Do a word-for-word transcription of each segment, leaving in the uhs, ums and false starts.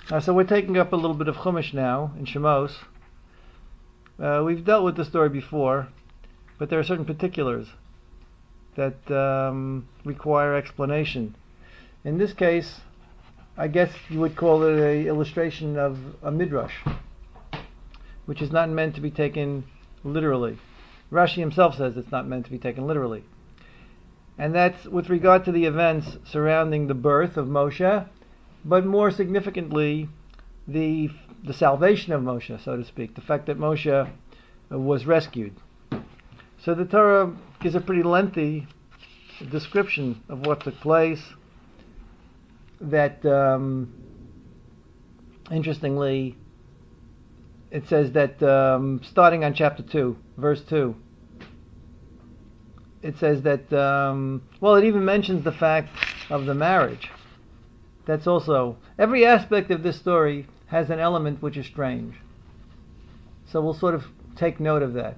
Uh, so we're taking up a little bit of Chumash now in Shemos. Uh, we've dealt with the story before, but there are certain particulars that um, require explanation. In this case, I guess you would call it an illustration of a midrash, which is not meant to be taken literally. Rashi himself says it's not meant to be taken literally. And that's with regard to the events surrounding the birth of Moshe, but more significantly, the the salvation of Moshe, so to speak, the fact that Moshe was rescued. So the Torah gives a pretty lengthy description of what took place. That, um, interestingly, it says that um, starting on chapter two, verse two, it says that, um, well, it even mentions the fact of the marriage. That's also, every aspect of this story has an element which is strange. So we'll sort of take note of that.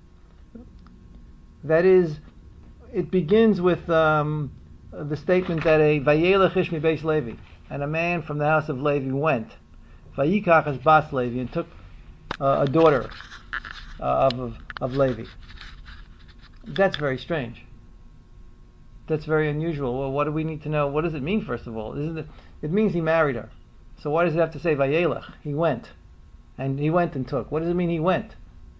That is, it begins with um, the statement that a Vayelech ish mi beis Levi, and a man from the house of Levi went, Vayikach as bas Levi, and took uh, a daughter uh, of, of of Levi. That's very strange. That's very unusual. Well, what do we need to know? What does it mean, first of all? Isn't it? It means he married her. So why does it have to say Vayelech? He went, and he went and took. What does it mean he went?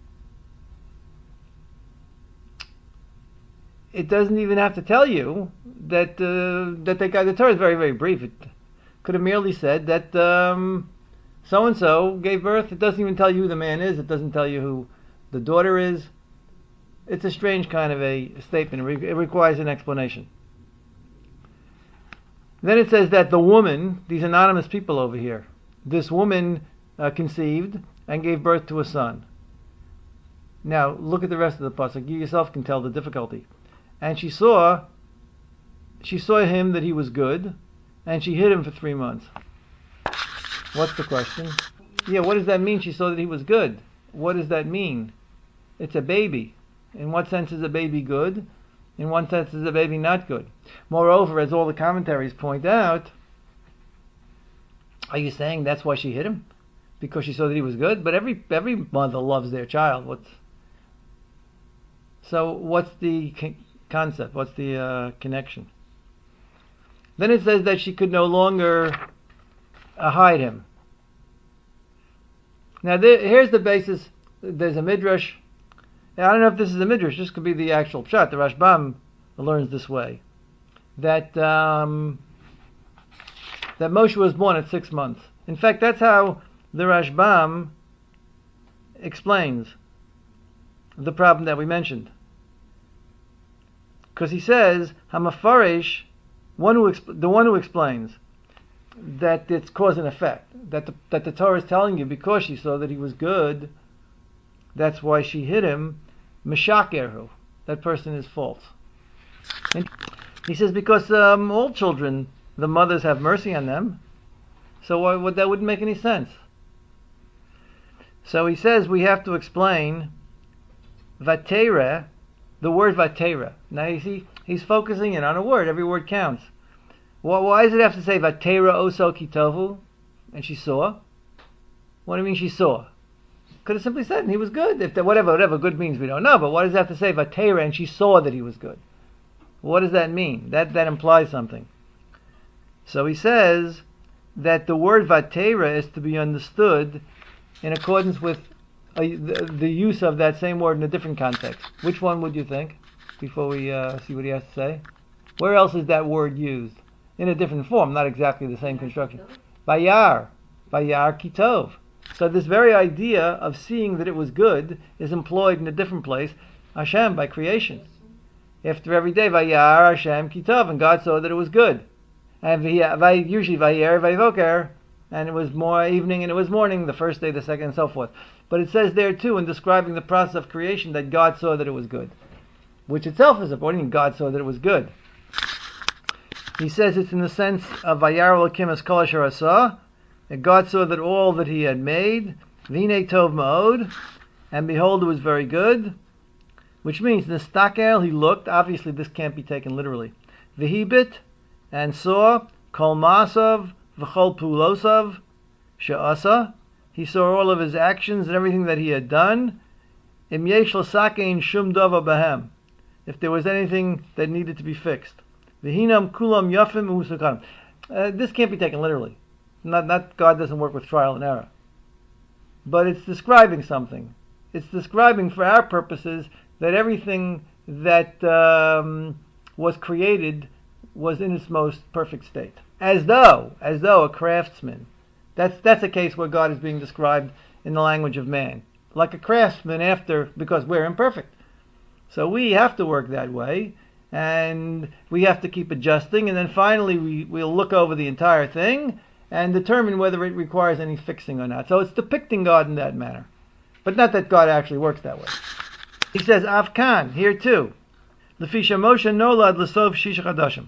It doesn't even have to tell you that uh, that they got the Torah is very very brief. It could have merely said that um, so and so gave birth. It doesn't even tell you who the man is. It doesn't tell you who the daughter is. It's a strange kind of a statement. It, re- it requires an explanation. Then it says that the woman, these anonymous people over here, this woman uh, conceived and gave birth to a son. Now look at the rest of the pasuk. You yourself can tell the difficulty. And she saw, she saw him that he was good, and she hid him for three months. What's the question? Yeah, what does that mean? She saw that he was good. What does that mean? It's a baby. In what sense is a baby good? In what sense is a baby not good? Moreover, as all the commentaries point out, are you saying that's why she hid him? Because she saw that he was good? But every every mother loves their child. What's so? What's the concept? What's the uh, connection? Then it says that she could no longer uh, hide him. Now there, here's the basis. There's a midrash. Now, I don't know if this is a midrash. This could be the actual pshat. The Rashbam learns this way, that um, that Moshe was born at six months. In fact, that's how the Rashbam explains the problem that we mentioned. Because he says, Hamafarish, one who exp- the one who explains that it's cause and effect, that the, that the Torah is telling you because she saw that he was good, that's why she hid him. Meshakerhu, that person is false. And he says because um, all children, the mothers have mercy on them, so why would that wouldn't make any sense. So he says we have to explain Vatera, the word Vatera. Now you see, he's focusing in on a word. Every word counts. Well, why does it have to say Vatera oso kitovu? And she saw? What do you mean she saw? Could have simply said, and he was good. If the, whatever whatever good means, we don't know. But why does it have to say Vatera and she saw that he was good? What does that mean? That that implies something. So he says that the word Vatera is to be understood in accordance with uh, the, the use of that same word in a different context. Which one would you think? Before we uh, see what he has to say, where else is that word used in a different form? Not exactly the same construction. Bayar, Bayar Kitov. So this very idea of seeing that it was good is employed in a different place, Hashem, by creation. After every day, Vayar Hashem Kitov, and God saw that it was good. And usually Vayar Vayvoker, and it was more evening and it was morning, the first day, the second, and so forth. But it says there too, in describing the process of creation, that God saw that it was good. Which itself is important. God saw that it was good. He says it's in the sense of Vayar Elokim es kol asher asah, and God saw that all that he had made, V'nei tov ma'od, and behold, it was very good, which means Nistakel, he looked. Obviously, this can't be taken literally. V'hibit, and saw, kol masav, v'chol pulosav, she'asa. He saw all of his actions and everything that he had done. Im yesh l'sakein shum dava bahem. If there was anything that needed to be fixed. V'hinam kulam yafim u'usakanim. Uh, this can't be taken literally. Not, not God doesn't work with trial and error. But it's describing something. It's describing for our purposes that everything that um, was created was in its most perfect state. As though, as though a craftsman. That's that's a case where God is being described in the language of man. Like a craftsman after, because we're imperfect. So we have to work that way, and we have to keep adjusting, and then finally we, we'll look over the entire thing and determine whether it requires any fixing or not. So it's depicting God in that manner. But not that God actually works that way. He says, Avkan, here too. Lefisha Moshe nolad l'sov shisha chadashim.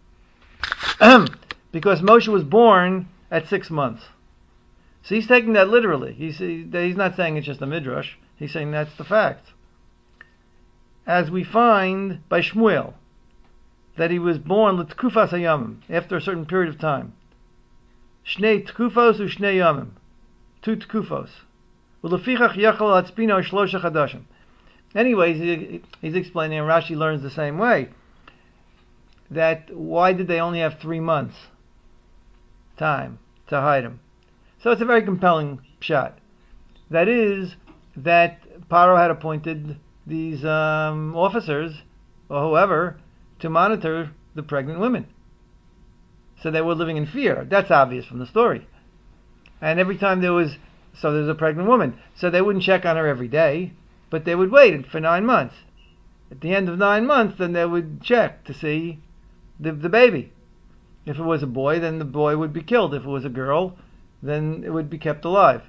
Because Moshe was born at six months. So he's taking that literally. He's, he's not saying it's just a midrash. He's saying that's the fact. As we find by Shmuel, that he was born l'tkufas hayamim, after a certain period of time. Shnei tkufos u shnei yamim. Two tkufos. U'lefichach yachal hatzpino shlosha chadashim. Anyways, he, he's explaining, and Rashi learns the same way, that why did they only have three months time to hide him? So it's a very compelling shot. That is, that Paro had appointed these um, officers, or whoever, to monitor the pregnant women. So they were living in fear. That's obvious from the story. And every time there was, so there's a pregnant woman. So they wouldn't check on her every day, but they would wait for nine months. At the end of nine months, then they would check to see the, the baby. If it was a boy, then the boy would be killed. If it was a girl, then it would be kept alive.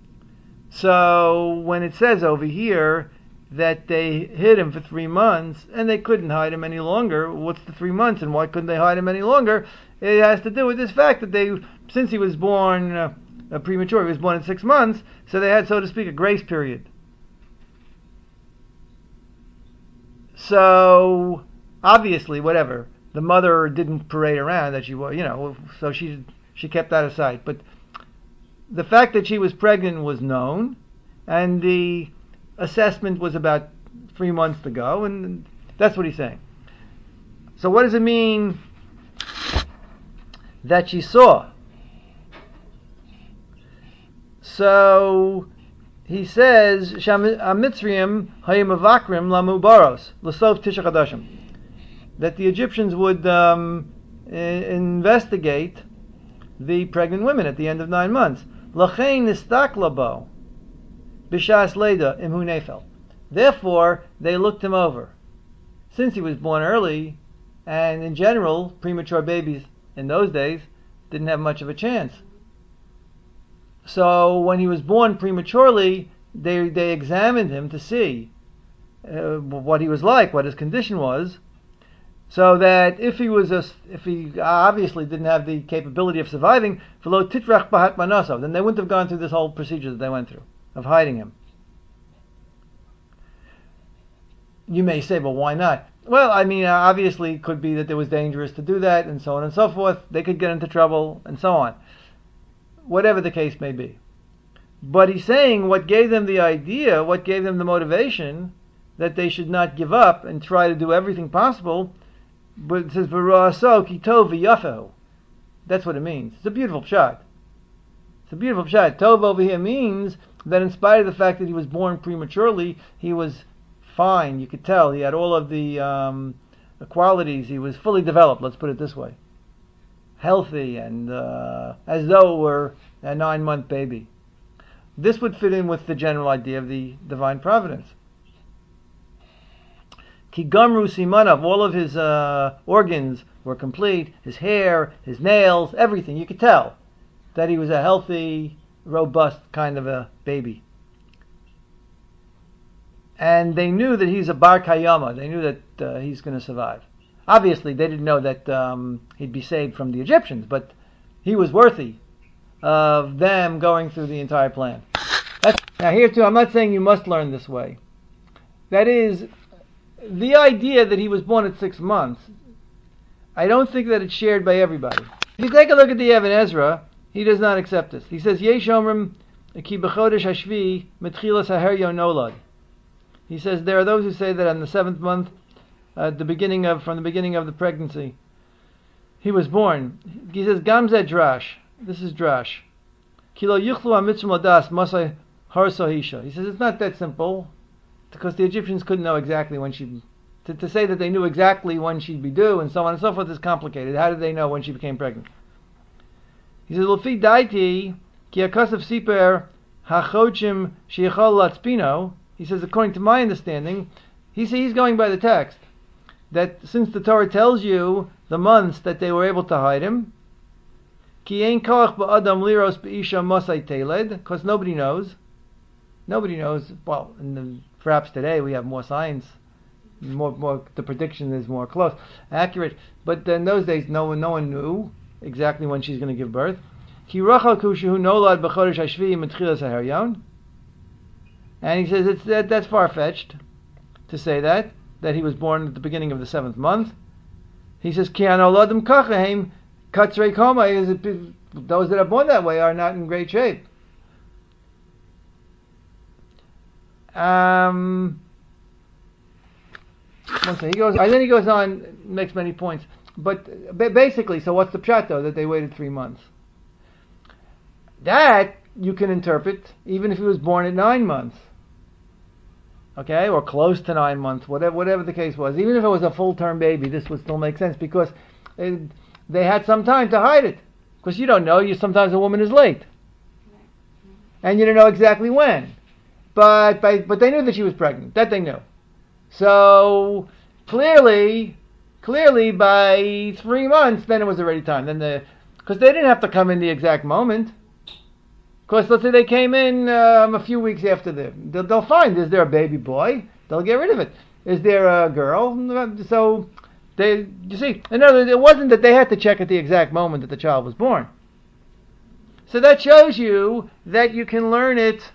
So when it says over here that they hid him for three months and they couldn't hide him any longer, what's the three months and why couldn't they hide him any longer? It has to do with this fact that they, since he was born uh, uh, premature, he was born at six months, so they had, so to speak, a grace period. So obviously, whatever, the mother didn't parade around that she was, you know, so she she kept that aside. But the fact that she was pregnant was known, and the assessment was about three months to go, and that's what he's saying. So what does it mean that she saw? So he says, "Shamitzriim hayimavakrim lamubaros l'sov tisha chadashim," that the Egyptians would um, I- investigate the pregnant women at the end of nine months. L'chein nistaklabo b'shas leda imhu nefel. Therefore, they looked him over. Since he was born early, and in general, premature babies in those days didn't have much of a chance. So when he was born prematurely, they they examined him to see uh, what he was like, what his condition was, so that if he was a, if he obviously didn't have the capability of surviving, v'lo titrach b'hat manaso, then they wouldn't have gone through this whole procedure that they went through of hiding him. You may say, but why not? Well, I mean, obviously it could be that it was dangerous to do that, and so on and so forth. They could get into trouble, and so on. Whatever the case may be. But he's saying what gave them the idea, what gave them the motivation, that they should not give up and try to do everything possible. But it says, V'ra'aso ki tov v'yafehu. That's what it means. It's a beautiful shot. It's a beautiful shot. Tov over here means that in spite of the fact that he was born prematurely, he was fine. You could tell he had all of the um, qualities. He was fully developed, let's put it this way. Healthy, and uh, as though it were a nine-month baby. This would fit in with the general idea of the divine providence. Ki gamru simanav, all of his uh, organs were complete, his hair, his nails, everything. You could tell that he was a healthy, robust kind of a baby. And they knew that he's a bar kayama. They knew that uh, he's going to survive. Obviously, they didn't know that um, he'd be saved from the Egyptians, but he was worthy of them going through the entire plan. That's, now here too, I'm not saying you must learn this way. That is, the idea that he was born at six months, I don't think that it's shared by everybody. If you take a look at the Even Ezra, He does not accept this. He says, Yesh omrim ki b'chodesh hashvi mitchilas haheryon nolad. He says there are those who say that on the seventh month, uh, the beginning of from the beginning of the pregnancy, he was born. He says Gamze drash. This is drash. Kilo yuchlu amitzum ladas masay harso hisha. He says it's not that simple, because the Egyptians couldn't know exactly when she. To, to say that they knew exactly when she'd be due and so on and so forth is complicated. How did they know when she became pregnant? He says Lufi daiti ki akasav siper hachochim sheichol latzpino. He says, according to my understanding, he says he's going by the text, that since the Torah tells you the months that they were able to hide him, ki ein koach ba'adam liros b'isha masay teled, because nobody knows. Nobody knows. Well, in the, perhaps today we have more science, more, more. The prediction is more close, accurate. But in those days, no one, no one knew exactly when she's going to give birth. Ki rachaku shehu nolad b'chodesh hashvi mitchilas haheryon. And he says it's that, that's far-fetched to say that, that he was born at the beginning of the seventh month. He says, Ki anoladim kachahem katzrei koma. Those that are born that way are not in great shape. Um, one second. He goes, and then he goes on, makes many points. But basically, so what's the pshat though, that they waited three months? That you can interpret even if he was born at nine months. Okay, or close to nine months, whatever whatever the case was. Even if it was a full-term baby, this would still make sense, because it, they had some time to hide it. Because you don't know, you sometimes a woman is late. And you don't know exactly when. But by, but they knew that she was pregnant. That they knew. So clearly, clearly by three months, then it was already time. Then the because they didn't have to come in the exact moment. Because let's say they came in um, a few weeks after the, they'll, they'll find, is there a baby boy? They'll get rid of it. Is there a girl? So they, you see, in other words, it wasn't that they had to check at the exact moment that the child was born. So that shows you that you can learn it.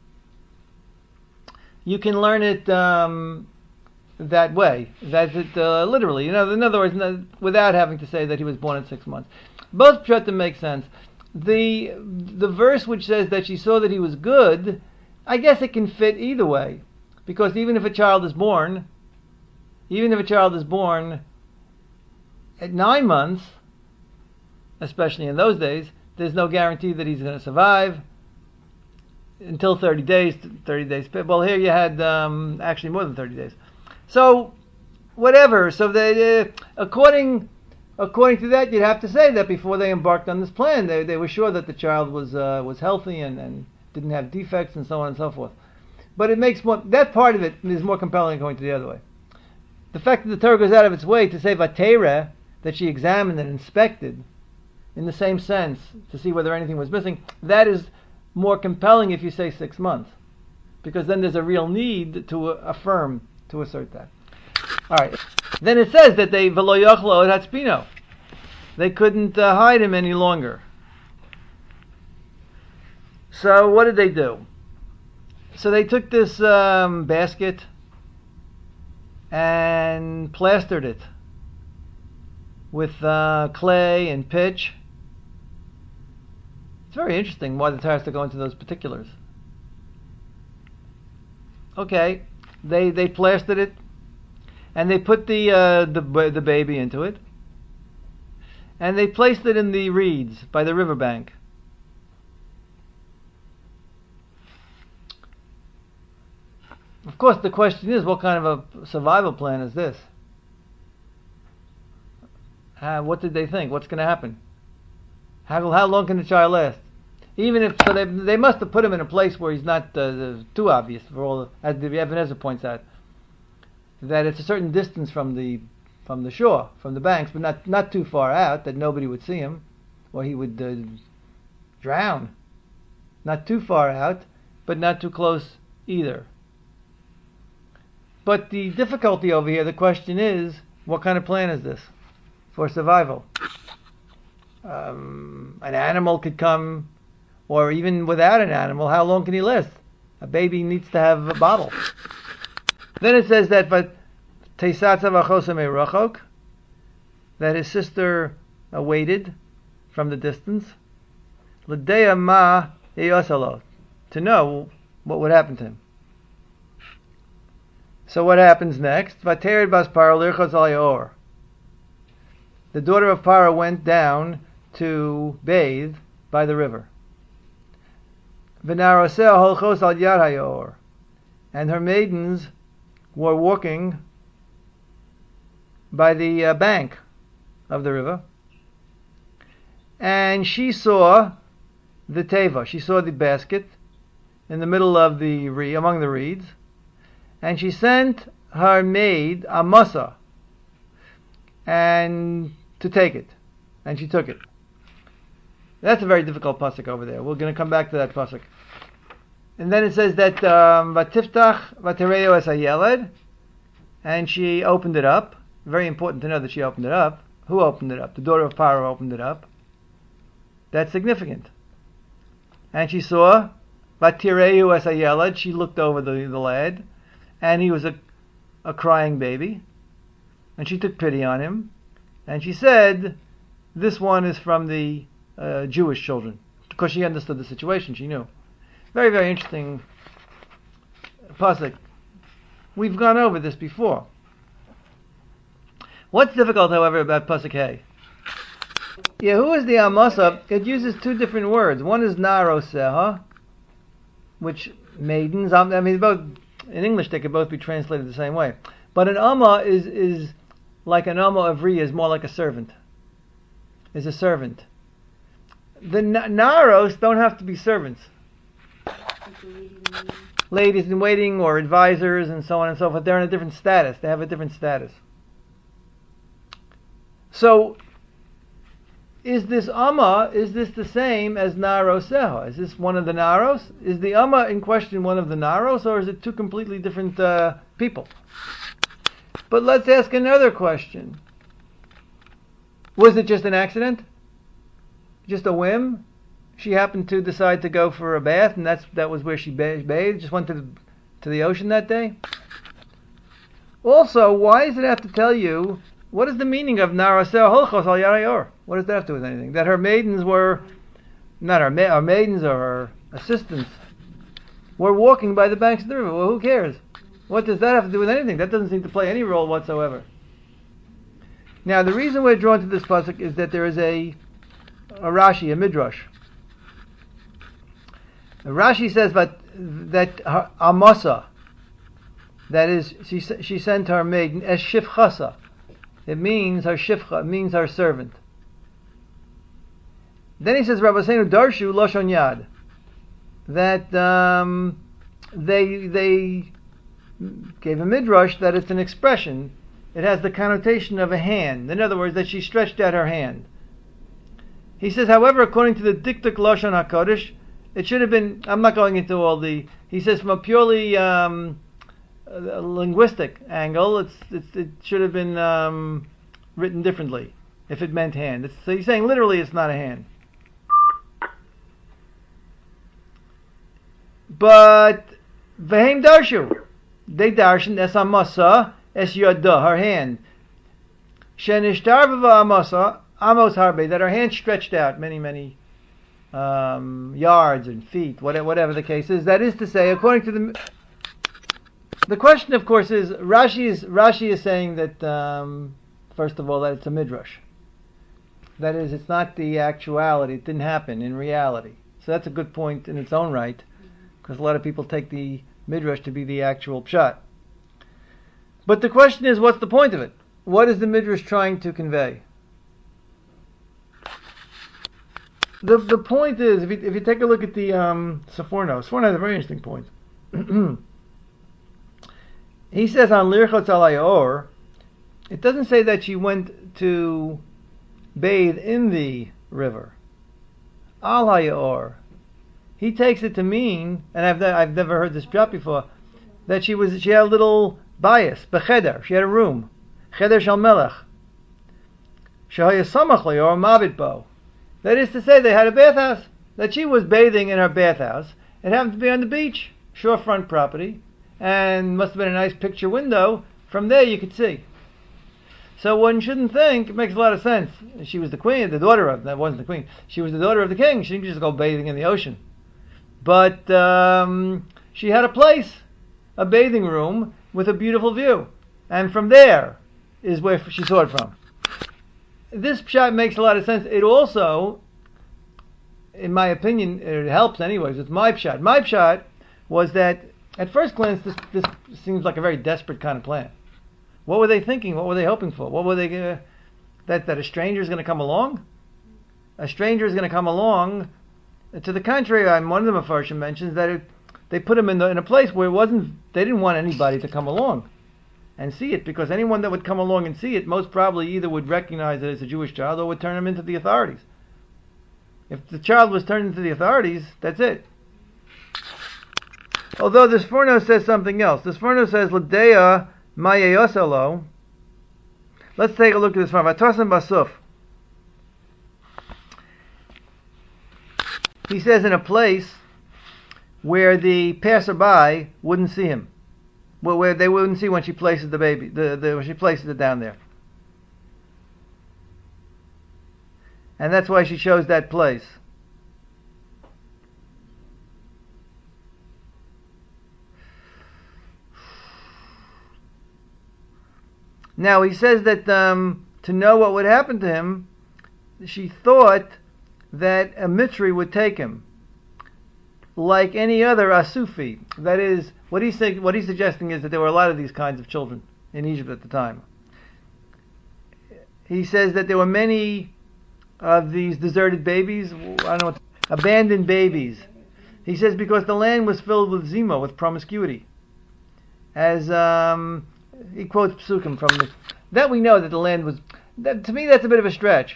You can learn it um, that way. That it uh, literally, you know, in other words, without having to say that he was born at six months. Both pshatim make sense. The the verse which says that she saw that he was good, I guess it can fit either way, because even if a child is born, even if a child is born at nine months, especially in those days, there's no guarantee that he's going to survive until thirty days. thirty days. Well, here you had um, actually more than thirty days. So whatever. So they, uh, according. According to that, you'd have to say that before they embarked on this plan, they they were sure that the child was uh, was healthy and, and didn't have defects and so on and so forth. But it makes more, that part of it is more compelling going to the other way. The fact that the Torah goes out of its way to say Vatera, that she examined and inspected, in the same sense, to see whether anything was missing, that is more compelling if you say six months. Because then there's a real need to uh, affirm, to assert that. Alright. Then it says that they v'lo yochlo et hatzpino. They couldn't uh, hide him any longer. So what did they do? So they took this um, basket and plastered it with uh, clay and pitch. It's very interesting why the Torah has to go into those particulars. Okay, they they plastered it. And they put the uh, the the baby into it, and they placed it in the reeds by the riverbank. Of course, the question is, what kind of a survival plan is this? Uh, what did they think? What's going to happen? How how long can the child last? Even if so, they they must have put him in a place where he's not uh, too obvious. For all, as the Ebenezer points out, that it's a certain distance from the from the shore, from the banks, but not not too far out that nobody would see him, or he would uh, drown. Not too far out, but not too close either. But the difficulty over here, the question is, what kind of plan is this for survival? Um, an animal could come, or even without an animal, how long can he last? A baby needs to have a bottle. Then it says that but that his sister uh, waited from the distance. L'dea ma yosalo, to know what would happen to him. So what happens next? Vatered bas Paro lirchos al Yaor. The daughter of Paro went down to bathe by the river. V'naroseh holchos al yad hayor, and her maidens were walking by the uh, bank of the river. And she saw the teva, she saw the basket in the middle of the re- among the reeds, and she sent her maid Amasa and to take it, and she took it. That's a very difficult pasuk over there. We're going to come back to that pasuk. And then it says that vatiftach vatereo es hayeled, and she opened it up. Very important to know that she opened it up. Who opened it up? The daughter of Paro opened it up. That's significant. And she saw vatireu es hayeled. She looked over the, the lad, and he was a, a crying baby, and she took pity on him, and she said, "This one is from the uh, Jewish children," because she understood the situation. She knew. Very, very interesting pasuk. We've gone over this before. What's difficult, however, about pasuk Hey? Yeah, who is the Amasa? It uses two different words. One is Naroseha, which maidens. I mean, both in English they could both be translated the same way. But an Amma is is like an Amma of Ri, is more like a servant. Is a servant. The Naros don't have to be servants. Ladies in waiting or advisors and so on and so forth. They're in a different status. They have a different status. So, is this Amma, is this the same as Naroseha? Is this one of the Naros? Is the Amma in question one of the Naros, or is it two completely different uh, people? But let's ask another question. Was it just an accident? Just a whim? She happened to decide to go for a bath, and that's that was where she bathed. Just went to the, to the ocean that day. Also, why does it have to tell you what is the meaning of Naraseh Holchos Al Yarayor? What does that have to do with anything? That her maidens were not her, ma- her maidens or her assistants were walking by the banks of the river. Well, who cares? What does that have to do with anything? That doesn't seem to play any role whatsoever. Now, the reason we're drawn to this pasuk is that there is a a Rashi, a midrash. Rashi says that that her Amasa, that is, she she sent her maiden as shifchasa. It means her shifcha, it means her servant. Then he says, Rabbi Seinu Darshu Loshon Yad, that um, they they gave a midrash that it's an expression. It has the connotation of a hand. In other words, that she stretched out her hand. He says, however, according to the Diktuk Lashon HaKodesh, it should have been, I'm not going into all the, he says from a purely um, a linguistic angle, it's, it's, it should have been um, written differently if it meant hand. It's, so he's saying literally it's not a hand. But, V'heim Darshu, they darshan es amasa, es yada, her hand. Shenishtar v'va amasa, amos harbe, that her hand stretched out many, many um, yards and feet, whatever, whatever the case is. That is to say, according to the... The question, of course, is, Rashi is, Rashi is saying that, um, first of all, that it's a midrash. That is, it's not the actuality, it didn't happen in reality. So that's a good point in its own right, because a lot of people take the midrash to be the actual pshat. But the question is, what's the point of it? What is the midrash trying to convey? The the point is, if you, if you take a look at the um, Seforno, Seforno has a very interesting point. He says on Lirchotz Al Yaor, it doesn't say that she went to bathe in the river. Al Yaor. He takes it to mean, and I've I've never heard this pshat before, that she was she had a little bias, becheder. She had a room, cheder shel melech. Shehaya samach or mabit bo. That is to say, they had a bathhouse. That she was bathing in her bathhouse. It happened to be on the beach, shorefront property, and must have been a nice picture window. From there, you could see. So one shouldn't think, it makes a lot of sense. She was the queen, the daughter of, that wasn't the queen, she was the daughter of the king. She didn't just go bathing in the ocean. But um, she had a place, a bathing room with a beautiful view. And from there is where she saw it from. This shot makes a lot of sense. It also, in my opinion, it helps anyways. It's my shot. My shot was that at first glance, this this seems like a very desperate kind of plan. What were they thinking? What were they hoping for? What were they uh, that that a stranger is going to come along? A stranger is going to come along. To the contrary, I'm one of the Mefarshim mentions that it, they put him in the, in a place where it wasn't. They didn't want anybody to come along and see it, because anyone that would come along and see it most probably either would recognize it as a Jewish child or would turn him into the authorities. If the child was turned into the authorities, that's it. Although this Forno says something else. This Forno says, L'deya ma'yeyosalo. Let's take a look at this from Vatosim Basuf. He says in a place where the passerby wouldn't see him. Where they wouldn't see when she places the baby, the, the when she places it down there. And that's why she chose that place. Now he says that um, to know what would happen to him, she thought that a Mitri would take him, like any other Asufi. That is, what he's saying, what he's suggesting is that there were a lot of these kinds of children in Egypt at the time. He says that there were many of these deserted babies, I don't know what, abandoned babies. He says because the land was filled with zima, with promiscuity. As um, he quotes psukim from this. That we know that the land was. That, to me, that's a bit of a stretch.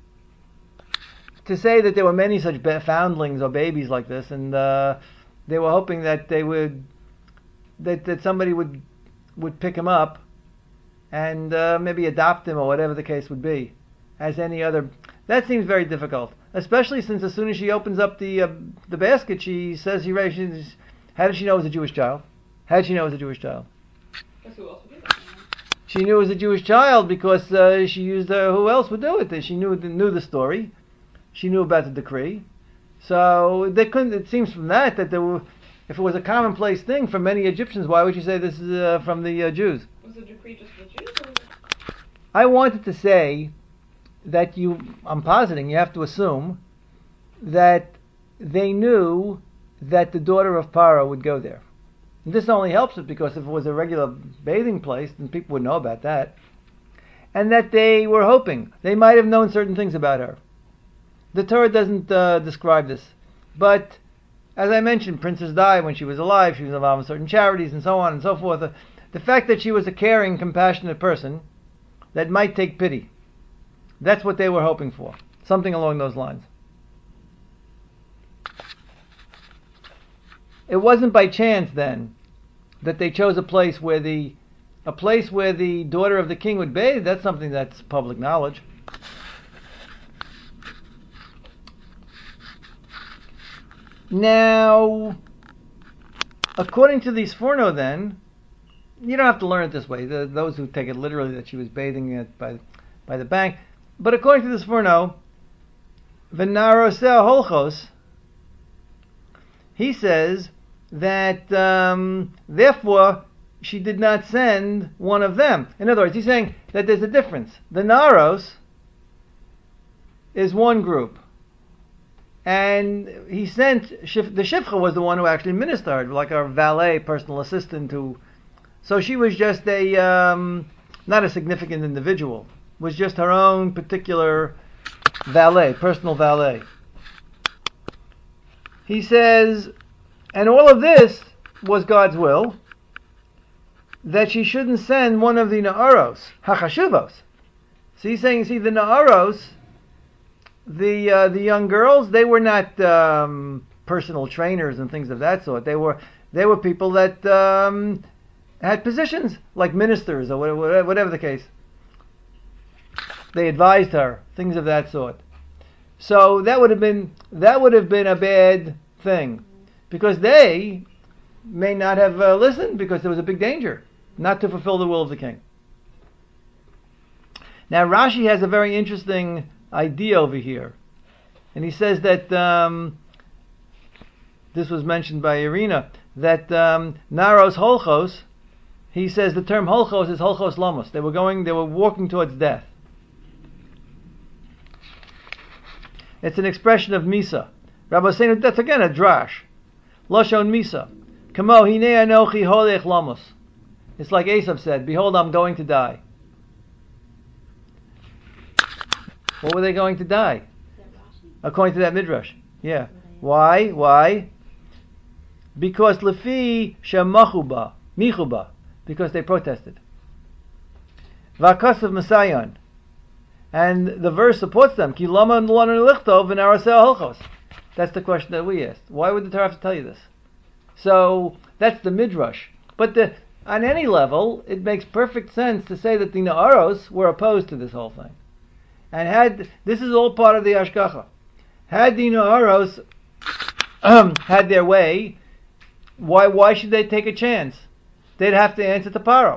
To say that there were many such foundlings or babies like this, and uh, they were hoping that they would, that that somebody would would pick him up, and uh, maybe adopt him or whatever the case would be, as any other. That seems very difficult, especially since as soon as she opens up the uh, the basket, she says he raised. How did she know it was a Jewish child? How did she know it was a Jewish child? Who else would do that? She knew it was a Jewish child because uh, she used. Uh, who else would do it? She knew knew the story. She knew about the decree. So they couldn't. It seems from that that there were, if it was a commonplace thing for many Egyptians, why would you say this is uh, from the uh, Jews? Was the decree just for Jews? Or? I wanted to say that you. I'm positing you have to assume that they knew that the daughter of Paro would go there. And this only helps it because if it was a regular bathing place, then people would know about that. And that they were hoping. They might have known certain things about her. The Torah doesn't uh, describe this. But, as I mentioned, Princess Di, when she was alive, she was involved in certain charities and so on and so forth. The, the fact that she was a caring, compassionate person that might take pity. That's what they were hoping for. Something along those lines. It wasn't by chance then that they chose a place where the a place where the daughter of the king would bathe. That's something that's public knowledge. Now, according to these Forno, then you don't have to learn it this way. The, those who take it literally that she was bathing it by by the bank, but according to this Forno, V'naroseh holchos. He says that um, therefore she did not send one of them. In other words, he's saying that there's a difference. The Naros is one group, and he sent the Shifcha was the one who actually ministered, like our valet, personal assistant. Who, so she was just a um, not a significant individual. Was just her own particular valet, personal valet. He says, and all of this was God's will, that she shouldn't send one of the Na'aros, Hachashuvos. So he's saying, see, the Na'aros, the uh, the young girls, they were not um, personal trainers and things of that sort. They were they were people that um, had positions, like ministers or whatever, whatever the case. They advised her, things of that sort. So that would have been that would have been a bad thing, because they may not have uh, listened because there was a big danger not to fulfill the will of the king. Now Rashi has a very interesting idea over here, and he says that um, this was mentioned by Irina, that um, Naros Holchos, he says the term Holchos is Holchos Lamos. They were going, they were walking towards death. It's an expression of Misa. Rabbi saying that's again a drash. Lashon Misa. Kamo hine anochi holech lamos. It's like Esav said, behold, I'm going to die. What were they going to die? According to that midrash. Yeah. Why? Why? Because lefi shemachuba, michuba, because they protested. Vakasav Masayon. And the verse supports them. Ki lama lanu lichtov v'naraseh holchos. That's the question that we asked. Why would the Torah have to tell you this? So that's the midrash. But the, on any level, it makes perfect sense to say that the Na'aros were opposed to this whole thing. And had this is all part of the Hashgacha. Had the Na'aros um, had their way, why why should they take a chance? They'd have to answer to Paro.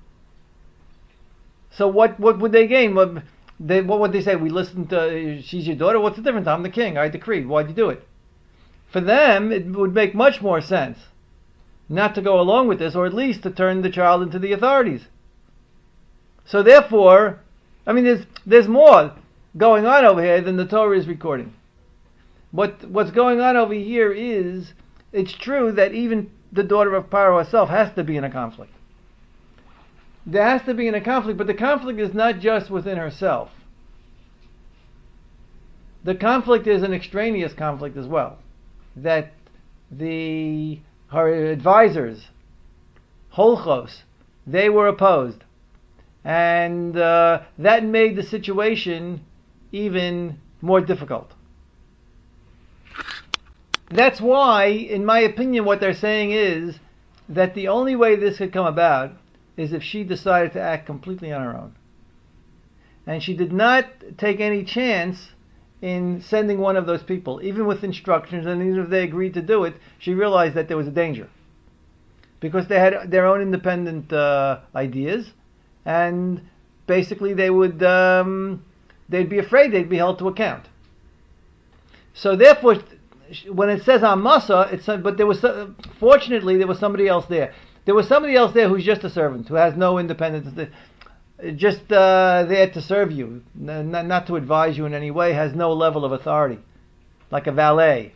So what what would they gain? What, they, what would they say? We listened to, she's your daughter? What's the difference? I'm the king. I decreed. Why'd you do it? For them, it would make much more sense not to go along with this, or at least to turn the child into the authorities. So therefore, I mean, there's there's more going on over here than the Torah is recording. What what's going on over here is, it's true that even the daughter of Paro herself has to be in a conflict. There has to be in a conflict, but the conflict is not just within herself. The conflict is an extraneous conflict as well. That the her advisors, Holchos, they were opposed. And uh, that made the situation even more difficult. That's why, in my opinion, what they're saying is that the only way this could come about is if she decided to act completely on her own. And she did not take any chance in sending one of those people, even with instructions, and even if they agreed to do it, she realized that there was a danger. Because they had their own independent uh, ideas, and basically they would, um, they'd be afraid they'd be held to account. So therefore, when it says Amasa, it's, but there was, fortunately, there was somebody else there. There was somebody else there who's just a servant, who has no independence, just uh, there to serve you, not, not to advise you in any way, has no level of authority, like a valet.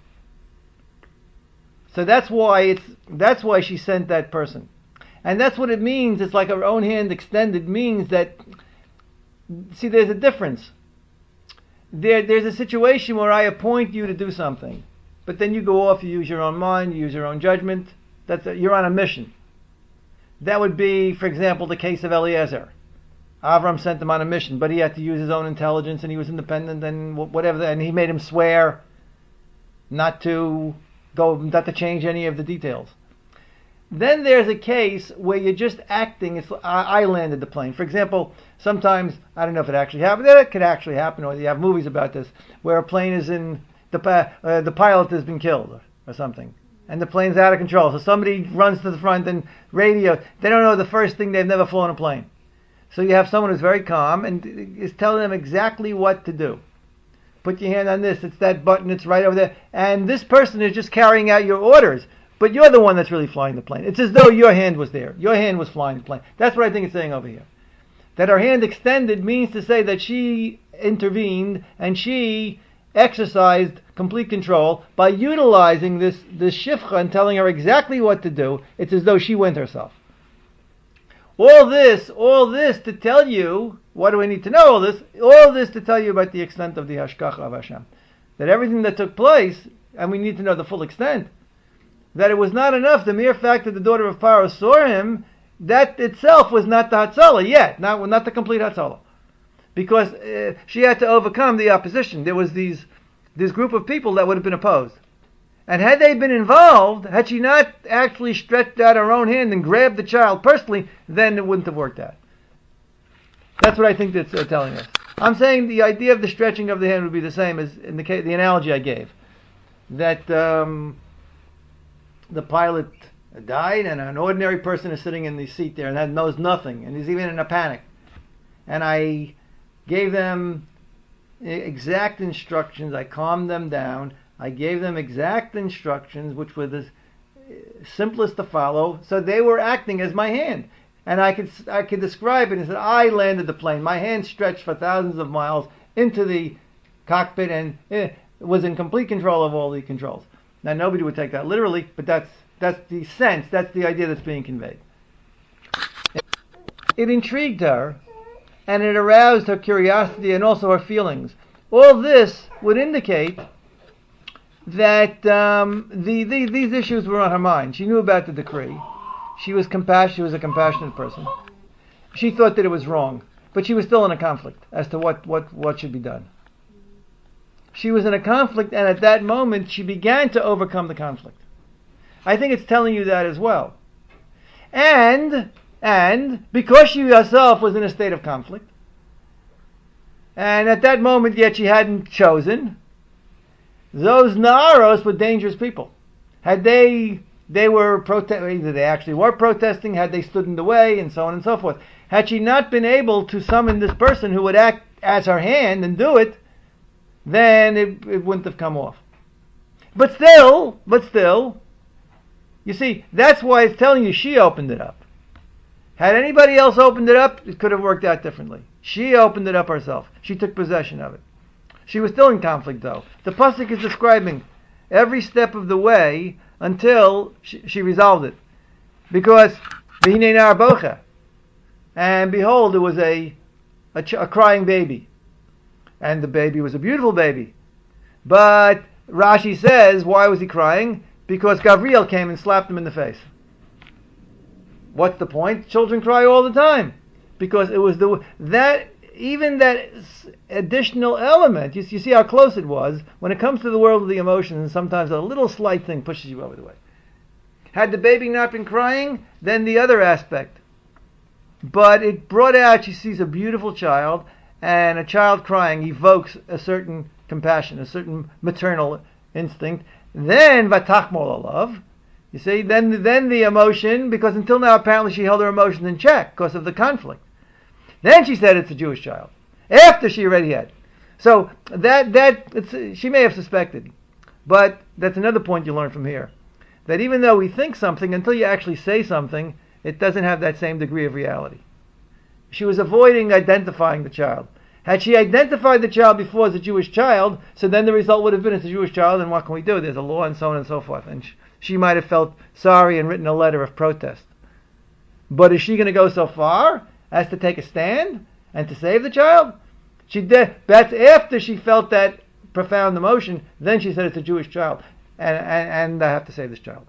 So that's why it's that's why she sent that person, and that's what it means. It's like her own hand extended means that. See, there's a difference. There, there's a situation where I appoint you to do something, but then you go off, you use your own mind, you use your own judgment. That's a, you're on a mission. That would be, for example, the case of Eliezer. Avram sent him on a mission, but he had to use his own intelligence, and he was independent, and whatever, and he made him swear not to go, not to change any of the details. Then there's a case where you're just acting. It's, I, I landed the plane. For example, sometimes, I don't know if it actually happened. It could actually happen, or you have movies about this, where a plane is in, the uh, the pilot has been killed, or, or something. And the plane's out of control. So somebody runs to the front and radio. They don't know the first thing. They've never flown a plane. So you have someone who's very calm and is telling them exactly what to do. Put your hand on this. It's that button. It's right over there. And this person is just carrying out your orders. But you're the one that's really flying the plane. It's as though your hand was there. Your hand was flying the plane. That's what I think it's saying over here. That her hand extended means to say that she intervened and she exercised complete control by utilizing this, this shifcha and telling her exactly what to do. It's as though she went herself. All this, all this to tell you, what do I need to know all this? All this to tell you about the extent of the hashgacha of Hashem. That everything that took place, and we need to know the full extent, that it was not enough, the mere fact that the daughter of Paro saw him, that itself was not the Hatzalah yet, not, not the complete Hatzalah. Because uh, she had to overcome the opposition. There was these this group of people that would have been opposed. And had they been involved, had she not actually stretched out her own hand and grabbed the child personally, then it wouldn't have worked out. That's what I think that's uh, telling us. I'm saying the idea of the stretching of the hand would be the same as in the case, the analogy I gave. That um, the pilot died and an ordinary person is sitting in the seat there and knows nothing and is even in a panic. And I gave them exact instructions. I calmed them down. I gave them exact instructions, which were the simplest to follow. So they were acting as my hand. And I could I could describe it and said, I landed the plane. My hand stretched for thousands of miles into the cockpit and eh, was in complete control of all the controls. Now nobody would take that literally, but that's that's the sense, that's the idea that's being conveyed. It intrigued her, and it aroused her curiosity and also her feelings. All this would indicate that um, the, the these issues were on her mind. She knew about the decree. She was compassionate. She was a compassionate person. She thought that it was wrong, but she was still in a conflict as to what, what, what should be done. She was in a conflict, and at that moment, she began to overcome the conflict. I think it's telling you that as well. And, and, because she herself was in a state of conflict, and at that moment yet she hadn't chosen, those Na'aros were dangerous people. Had they, they were protesting, either they actually were protesting, had they stood in the way, and so on and so forth. Had she not been able to summon this person who would act as her hand and do it, then it, it wouldn't have come off. But still, but still, you see, that's why it's telling you she opened it up. Had anybody else opened it up, it could have worked out differently. She opened it up herself. She took possession of it. She was still in conflict, though. The pasuk is describing every step of the way until she, she resolved it. Because, v'hinei na'ar bocha, and behold, there was a, a, ch- a crying baby. And the baby was a beautiful baby. But Rashi says, why was he crying? Because Gabriel came and slapped him in the face. What's the point? Children cry all the time. Because it was the that even that additional element, you, you see how close it was. When it comes to the world of the emotions, sometimes a little slight thing pushes you over the way. Had the baby not been crying, then the other aspect. But it brought out, she sees a beautiful child, and a child crying evokes a certain compassion, a certain maternal instinct. Then vatachmol alav, you see, then then the emotion, because until now apparently she held her emotions in check because of the conflict. Then she said it's a Jewish child after she already had. So that that it's, she may have suspected, but that's another point you learn from here, that even though we think something, until you actually say something, it doesn't have that same degree of reality. She was avoiding identifying the child. Had she identified the child before as a Jewish child, so then the result would have been it's a Jewish child, and what can we do? There's a law and so on and so forth. And she, she might have felt sorry and written a letter of protest. But is she going to go so far as to take a stand and to save the child? She did. That's after she felt that profound emotion. Then she said it's a Jewish child, and, and, and I have to save this child.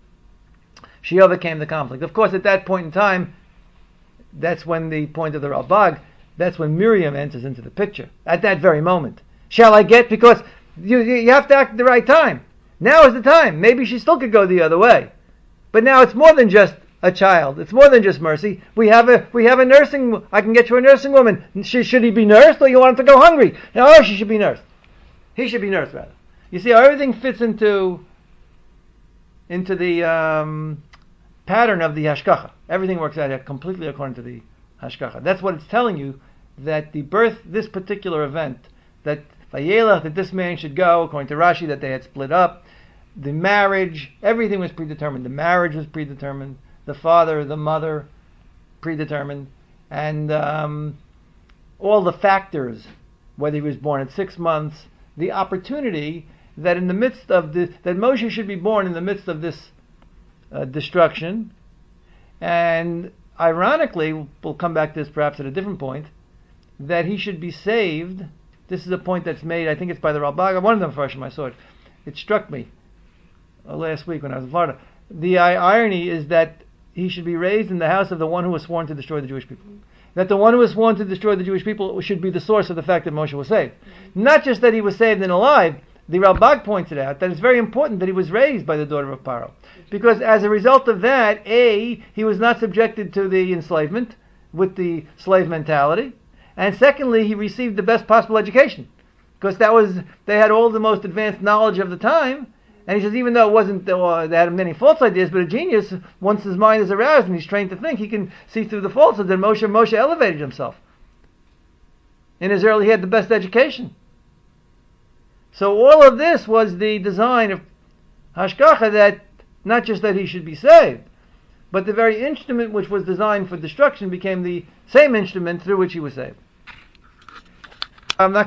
She overcame the conflict. Of course, at that point in time, that's when the point of the Ralbag, that's when Miriam enters into the picture. At that very moment. Shall I get? Because you, you have to act at the right time. Now is the time. Maybe she still could go the other way. But now it's more than just a child. It's more than just mercy. We have a we have a nursing, I can get you a nursing woman. She, should he be nursed or you want him to go hungry? No, she should be nursed. He should be nursed, rather. You see how everything fits into into the um, pattern of the hashgacha. Everything works out completely according to the hashgacha. That's what it's telling you, that the birth, this particular event, that Vayelach, that this man should go, according to Rashi, that they had split up, the marriage, everything was predetermined. The marriage was predetermined. The father, the mother, predetermined. And um, all the factors, whether he was born at six months, the opportunity that in the midst of this, that Moshe should be born in the midst of this uh, destruction. And ironically, we'll come back to this perhaps at a different point, that he should be saved. This is a point that's made, I think it's by the Ralbag, one of them first, I saw it. It struck me uh, last week when I was in Florida. The uh, irony is that he should be raised in the house of the one who was sworn to destroy the Jewish people. That the one who was sworn to destroy the Jewish people should be the source of the fact that Moshe was saved. Not just that he was saved and alive. The Ralbag pointed out that it's very important that he was raised by the daughter of Paro. Because as a result of that, A, he was not subjected to the enslavement with the slave mentality. And secondly, he received the best possible education. Because that was, they had all the most advanced knowledge of the time. And he says, even though it wasn't, uh, they had many false ideas, but a genius, once his mind is aroused and he's trained to think, he can see through the falsehoods. And Moshe, Moshe elevated himself in his early, he had the best education. So all of this was the design of Hashgacha, that not just that he should be saved, but the very instrument which was designed for destruction became the same instrument through which he was saved. I'm not